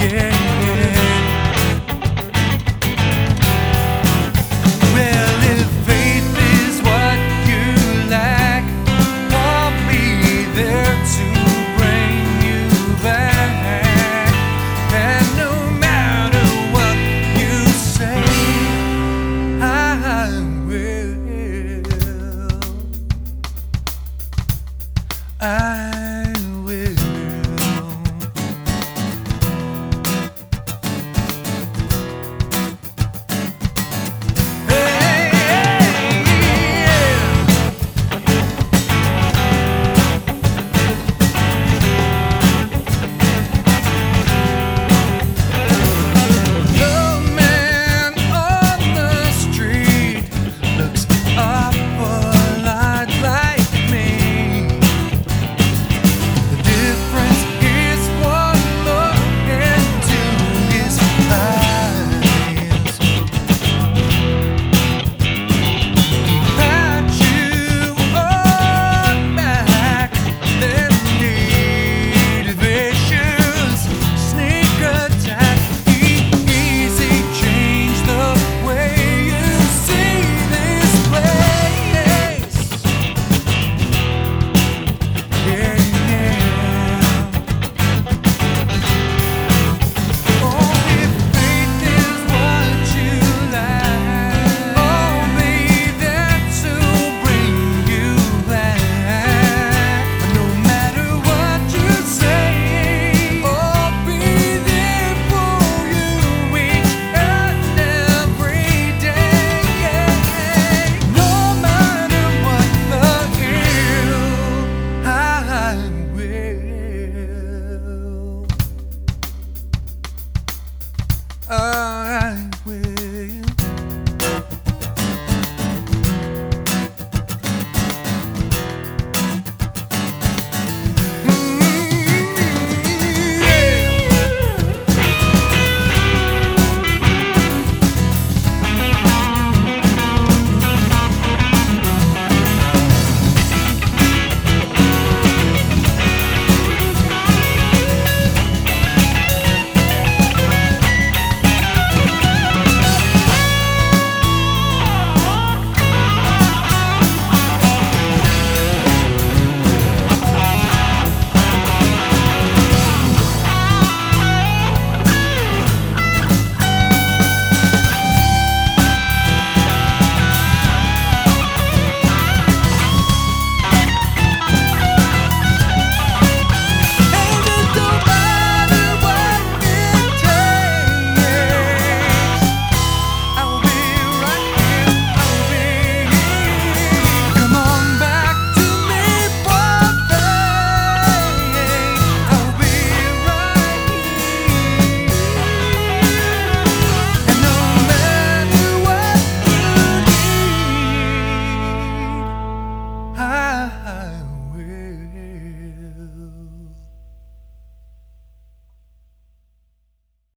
I will. Hey, yeah. The man on the street looks awful lot like me. The difference is one look into his eyes. Pat you on back, then need vicious sneak attack. Easy change the way you see this place. Yeah, yeah. Oh, if faith is what you lack, I'll be there to bring you back. No matter what you say, I'll be there for you each and every day. No matter what the ill, I will.